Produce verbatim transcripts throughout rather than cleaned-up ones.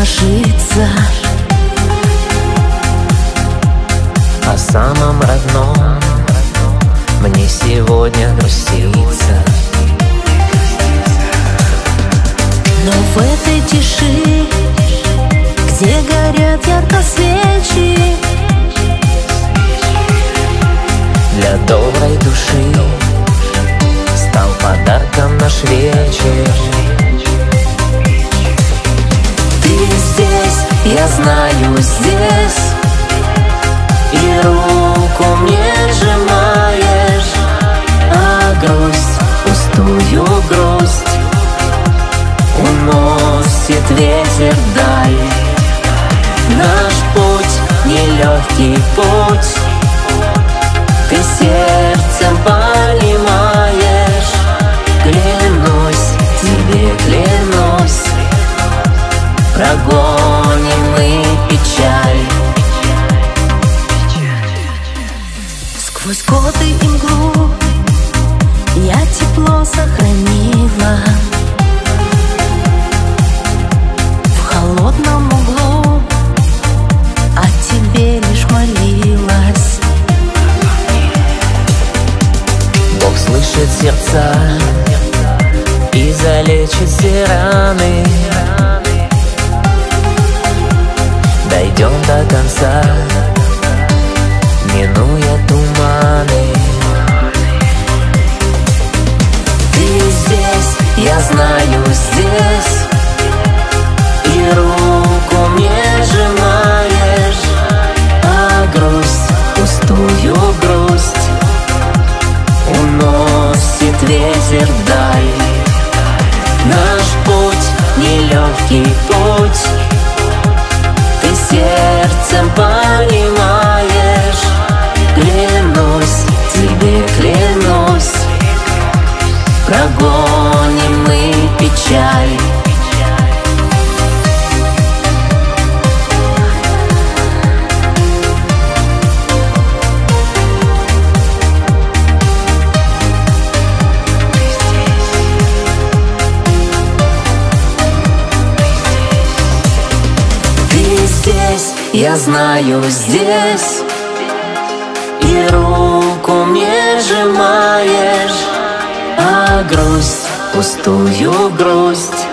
ложится. О самом родном мне сегодня грустится. Но в этой тиши, где горят ярко свечи, для доброй души стал подарком наш вечер. ты здесь, я знаю, здесь, и руку мне сжимаешь, а грусть, пустую грусть уносит ветер вдаль. Наш путь нелегкий путь, ты сердцем понимаешь. Клянусь, тебе клянусь, прогоним мы печаль. Сквозь годы и мглу я тепло сохранила. В холодном углу о тебе лишь молилась. Бог слышит сердца и залечит все раны. Дойдем до конца, минуя туманы. Ты здесь, я знаю, здесь, и руку мне сжимаешь, а грусть, пустую грусть уносит ветер вдаль. Наш путь нелегкий путь, ты сердцем понимаешь. Клянусь, тебе клянусь, прогоним мы печаль. Я знаю, здесь, и руку мне сжимаешь, а грусть, пустую грусть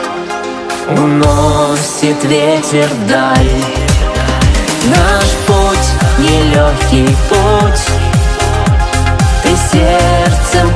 уносит ветер вдаль. Наш путь нелегкий путь, ты сердцем